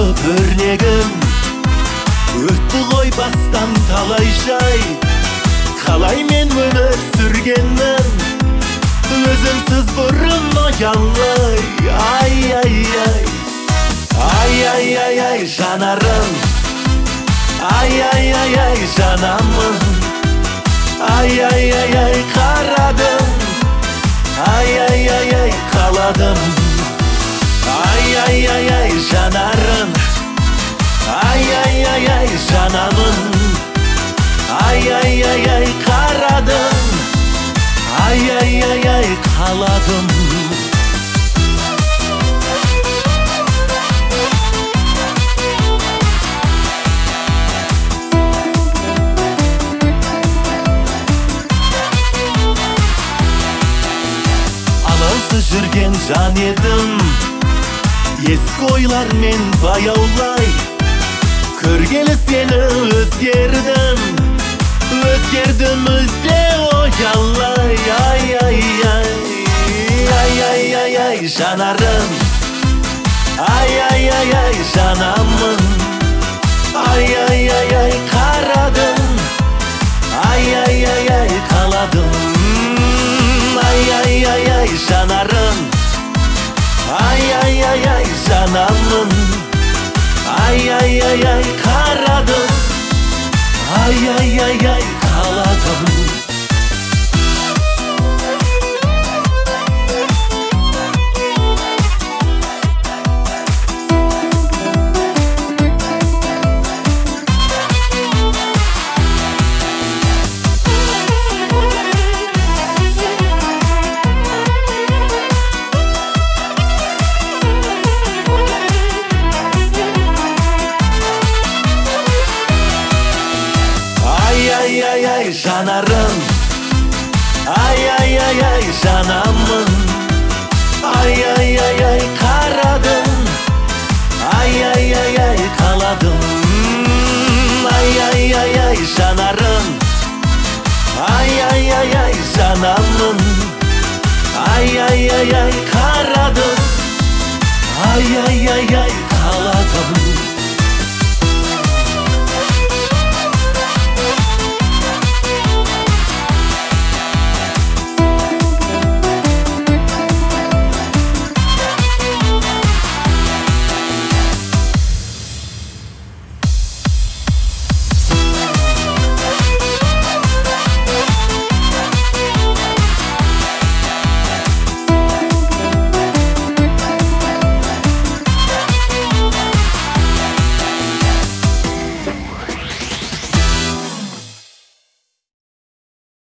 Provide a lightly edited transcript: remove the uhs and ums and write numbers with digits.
өрнегім. Өтті ғой бастан талай жай, қалай мен өмір сүргенмін, өзіңсіз бұрын ұялай. Ай-ай-ай, ай-ай-ай-ай жанарым, ай-ай-ай-ай жанамын, ай-ай-ай-ай қарадым, ай-ай-ай-ай қаладым. Ай-ай-ай-ай жанарым, ай-ай-ай-ай жанамын, ай-ай-ай-ай қарадым, ай-ай-ай-ай қаладым. Алаңсыз жүрген жан едім, ескі ойлармен баяулай. Көргелі сені өзгердім, өзгердім мүлде оялай. Ай-ай-ай, ай-ай-ай-ай жанарым, ай-ай-ай-ай жанамын, ай-ай-ай-ай қарадым, ай-ай-ай-ай қаладым. Ай-ай-ай-ай жанарым, ай-ай-ай-ай жанамын, ай-ай-ай-ай қарадым, ай-ай-ай-ай қаладым. Ай-ай-ай-ай жанарым, ай-ай-ай-ай жанамын, ай-ай-ай-ай қарадым, ай-ай-ай-ай қаладым. Ай-ай-ай-ай жанарым, ай-ай-ай-ай жанамын, ай-ай-ай-ай қарадым,